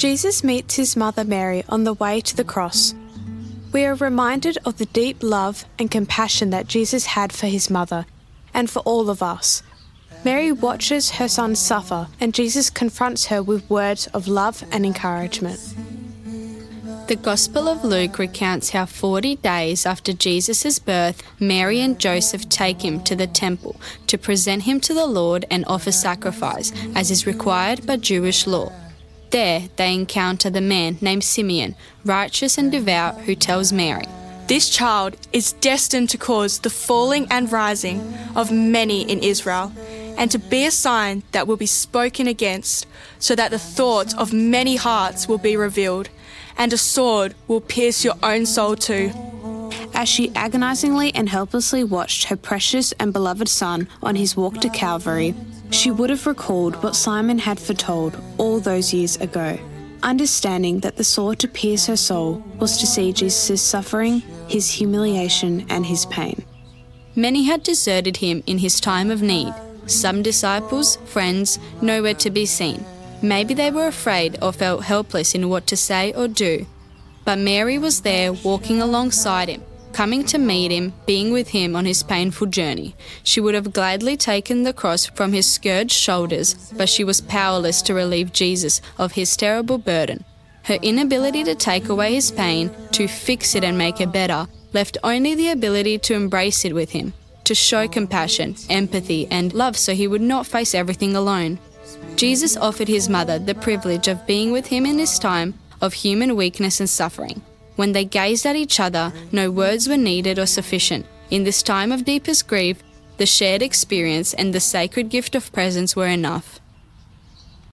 Jesus meets his mother Mary on the way to the cross. We are reminded of the deep love and compassion that Jesus had for his mother and for all of us. Mary watches her son suffer, and Jesus confronts her with words of love and encouragement. The Gospel of Luke recounts how 40 days after Jesus' birth, Mary and Joseph take him to the temple to present him to the Lord and offer sacrifice, as is required by Jewish law. There they encounter the man named Simeon, righteous and devout, who tells Mary, "This child is destined to cause the falling and rising of many in Israel, and to be a sign that will be spoken against, so that the thoughts of many hearts will be revealed, and a sword will pierce your own soul too." As she agonizingly and helplessly watched her precious and beloved son on his walk to Calvary, she would have recalled what Simon had foretold all those years ago, understanding that the sword to pierce her soul was to see Jesus' suffering, his humiliation, and his pain. Many had deserted him in his time of need. Some disciples, friends, nowhere to be seen. Maybe they were afraid or felt helpless in what to say or do. But Mary was there walking alongside him, coming to meet him, being with him on his painful journey. She would have gladly taken the cross from his scourged shoulders, but she was powerless to relieve Jesus of his terrible burden. Her inability to take away his pain, to fix it and make it better, left only the ability to embrace it with him, to show compassion, empathy, and love so he would not face everything alone. Jesus offered his mother the privilege of being with him in his time of human weakness and suffering. When they gazed at each other, no words were needed or sufficient. In this time of deepest grief, the shared experience and the sacred gift of presence were enough.